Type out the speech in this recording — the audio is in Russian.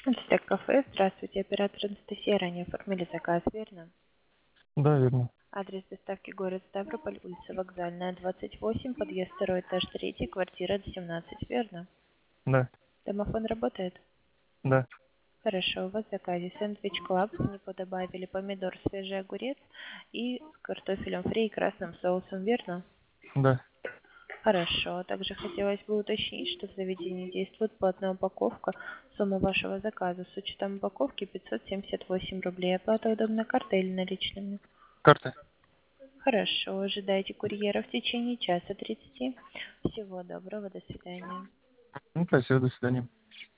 Стек кафе. Здравствуйте, оператор Анастасия. Ранее оформили заказ, верно? Да, верно. Адрес доставки город Ставрополь, улица Вокзальная, 28, подъезд 2, этаж 3, квартира 17, верно? Да, Домофон работает? да, Хорошо, у вас в заказе сэндвич клаб, в него добавили помидор, свежий огурец и с картофелем фри и красным соусом, верно? да. Хорошо. Также хотелось бы уточнить, что в заведении действует платная упаковка. Сумма вашего заказа с учетом упаковки 578 рублей. Оплата удобной картой или наличными? Карта. Хорошо. Ожидайте курьера в течение часа 30. Всего доброго. До свидания. Ну, спасибо, до свидания.